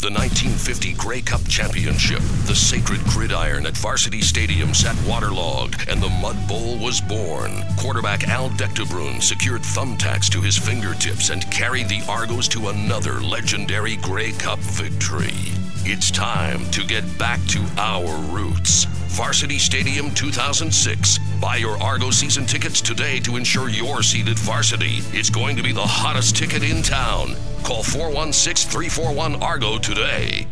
The 1950 Grey Cup Championship, the sacred gridiron at Varsity Stadium sat waterlogged, and the Mud Bowl was born. Quarterback Al Dectebrun secured thumbtacks to his fingertips and carried the Argos to another legendary Grey Cup victory. It's time to get back to our roots. Varsity Stadium 2006. Buy your Argo season tickets today to ensure your seat at Varsity. It's going to be the hottest ticket in town. Call 416-341-ARGO today.